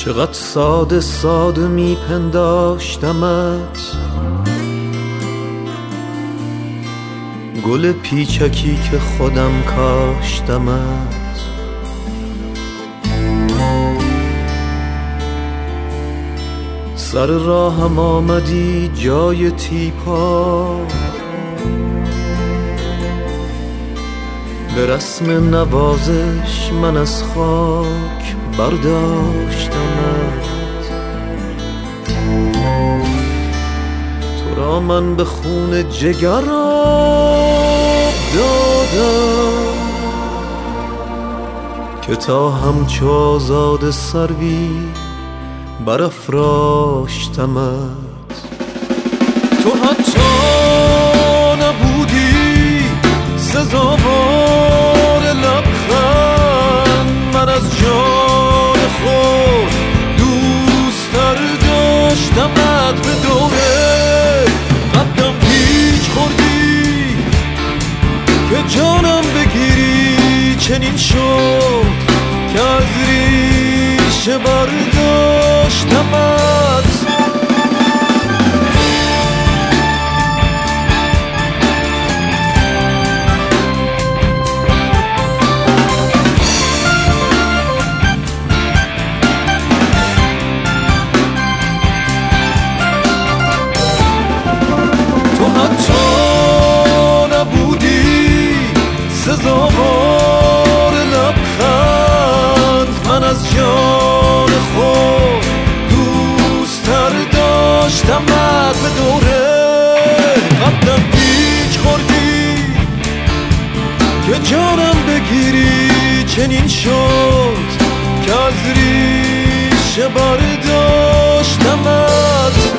چقدر ساده ساده میپنداشتمت، گل پیچکی که خودم کاشتمت. سر راهم آمدی جای تیپا، به رسم نوازش من از خاک برداشتمت. تو را من به خون جگر آب دادم که تا همچو آزاده سروی برافراشتمت. تو حتی نبودی سزاوار لبخند، من از جان خود دوست‌تر داشتمت. به دوره قدم پیچ خوردی که جانم بگیری، چنین شد که از ریشه برداشتمت. سزاوار لبخند، من از جان خود دوست‌تر داشتمت. به دوره قدم پیچ خوردی که جانم بگیری، چنین شد که از ریشه برداشتمت.